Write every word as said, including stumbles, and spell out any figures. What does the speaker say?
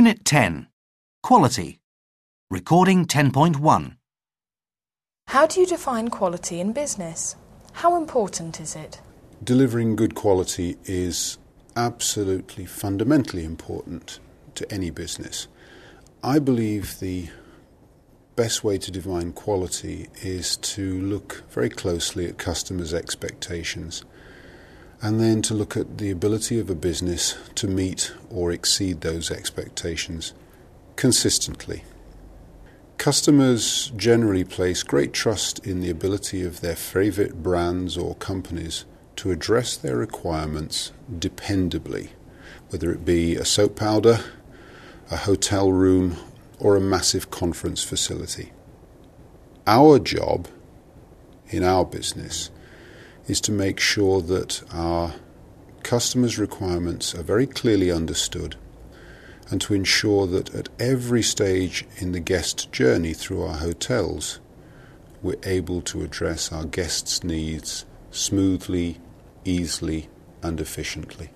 Unit ten. Quality. Recording ten point one. How do you define quality in business? How important is it? Delivering good quality is absolutely fundamentally important to any business. I believe the best way to define quality is to look very closely at customers' expectations and then to look at the ability of a business to meet or exceed those expectations consistently. Customers generally place great trust in the ability of their favourite brands or companies to address their requirements dependably, whether it be a soap powder, a hotel room, or a massive conference facility. Our job in our business is to make sure that our customers' requirements are very clearly understood and to ensure that at every stage in the guest journey through our hotels, we're able to address our guests' needs smoothly, easily, and efficiently.